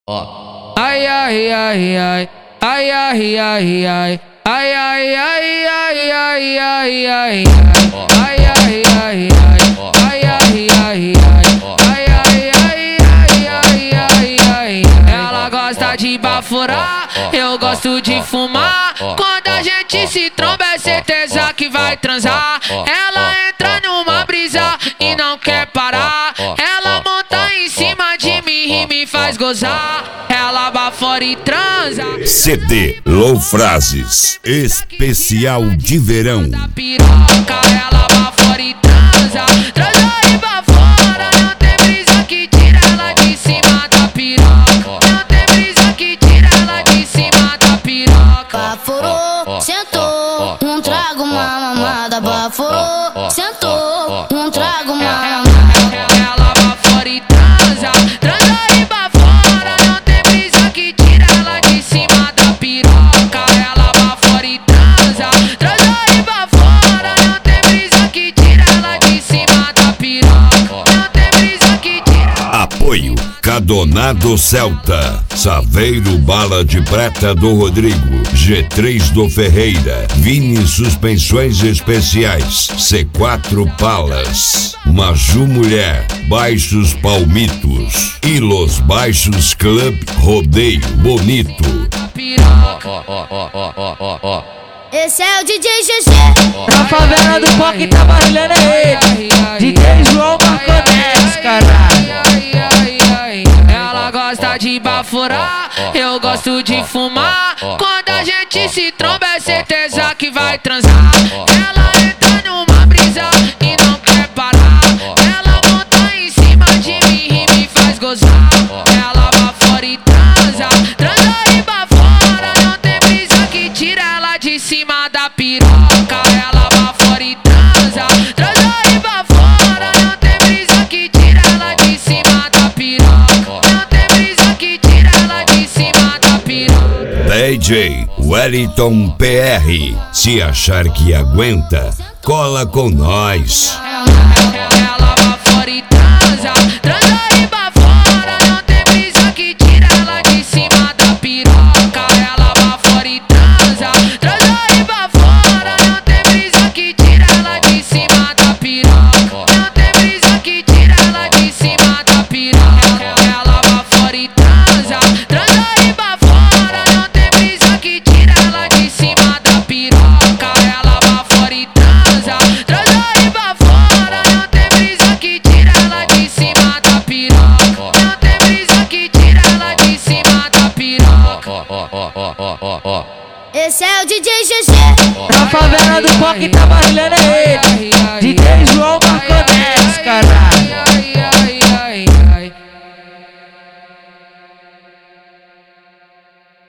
Ó. Ai ai ai ai, ai ai ai ai, ai ai ai ai ai ai ai, ai ai ai ai, ai ai ai ai, ai ai ai ai ai ai. Ela gosta de baforar, eu gosto de fumar. Quando a gente se tromba é certeza que vai transar. Ela entra numa brisa e não quer parar. Ela monta em cima de mim e me faz gozar. Ela bafora e transa. CD Low Frases especial de verão. Piroca, ela bafora e transa. Transa e bafora, não tem brisa que tira ela de cima da piroca. Não tem brisa que tira ela de cima da piroca. Baforou, sentou, um trago, uma mamada. Baforou, sentou, um trago, uma mamada. Ela bafora e transa. Transa e bafora, não tem brisa que tira ela de cima da piroca. Ela bafora e transa. Transa e bafora, não tem brisa que tira ela de cima da piroca. Não tem brisa que tira. Apoio Cadonado Celta, Saveiro Bala de Prata do Rodrigo, G3 do Ferreira, Vini Suspensões Especiais, C4 Palas, Maju Mulher, Baixos Palmitos e Los Baixos Club Rodeio Bonito. Esse é o DJ GG. Na favela do Coque tá barulhando é ele, DJ João Marconex, caralho. Ela gosta de baforar, eu gosto de fumar. Quando a gente se tromba é certeza que vai transar. Ela entra numa brisa e não quer parar. Ela monta em cima de mim e me faz gozar. Ela bafora e transa. Transa e bafora, não tem brisa que tira ela de cima da piroca. Ela bafora e transa. Transa e bafora, não tem brisa que tira ela de cima da piroca. Não tem brisa que tira ela de cima da piroca. DJ Wellington PR, se achar que aguenta, cola com nós. Ela bafora e transa. Transa e bafora, não tem brisa que tira ela de cima da piroca. Ela bafora e transa. Transa e bafora, não tem brisa que tira ela de cima da piroca. Não tem brisa que tira ela de cima da piroca. Ela bafora e transa. Transa e bafora, não tem brisa que tira ela de cima da piroca. Ela bafora e transa. Transa e bafora, não tem brisa que tira ela de cima da piroca. Não tem brisa que tira ela de cima da piroca. Esse é o DJ GG. Na favela do Coque tá barulhando é ele,